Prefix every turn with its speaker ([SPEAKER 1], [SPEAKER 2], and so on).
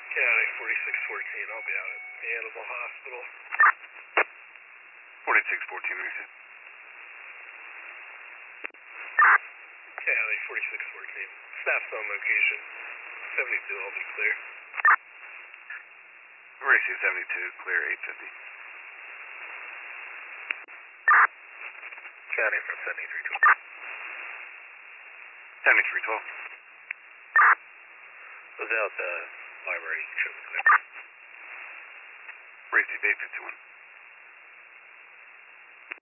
[SPEAKER 1] County 4614, I'll be out at the Animal Hospital.
[SPEAKER 2] 4614, receive.
[SPEAKER 1] County 4614, staff's on location. 72, I'll be clear.
[SPEAKER 2] Receive 72, clear 850.
[SPEAKER 1] County from 7312.
[SPEAKER 2] 7312.
[SPEAKER 1] Was out the library, should be clear.
[SPEAKER 2] Receive 851.